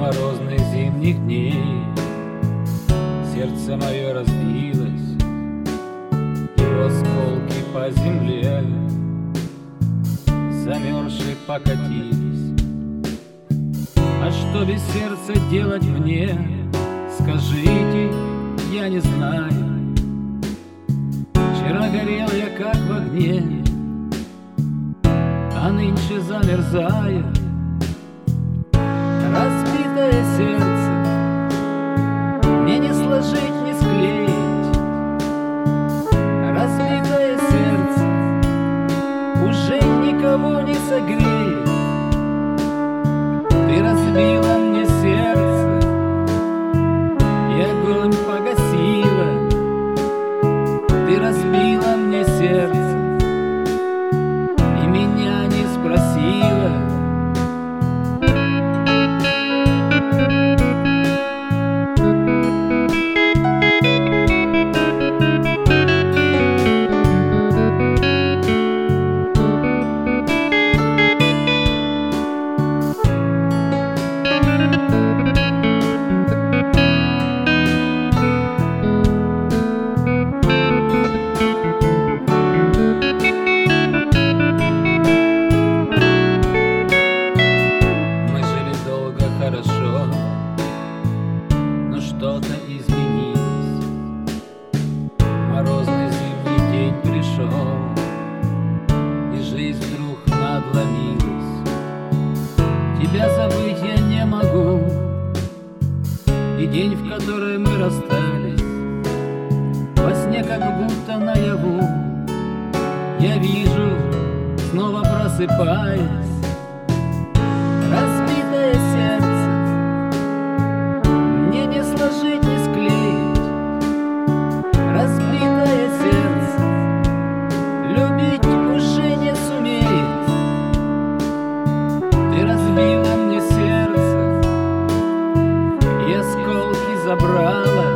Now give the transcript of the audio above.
морозных зимних дней сердце мое разбилось, его осколки по земле замерзшие покатились. А что без сердца делать мне, скажите, я не знаю. Вчера горел я как в огне, а нынче замерзаю. Разбитое сердце мне не сложить, не склеить. Разбитое сердце уже никого не согреет. Ты разбила мне сердце и огонь погасила. Ты разбила мне сердце и меня не спросила. Хорошо, но что-то изменилось. Морозный зимний день пришел, и жизнь вдруг надломилась. Тебя забыть я не могу, и день, в который мы расстались, во сне как будто наяву я вижу, снова просыпаясь. Разбитое сердце мне не сложить, не склеить. Разбитое сердце любить уже не сумеет. Ты разбила мне сердце и осколки забрала.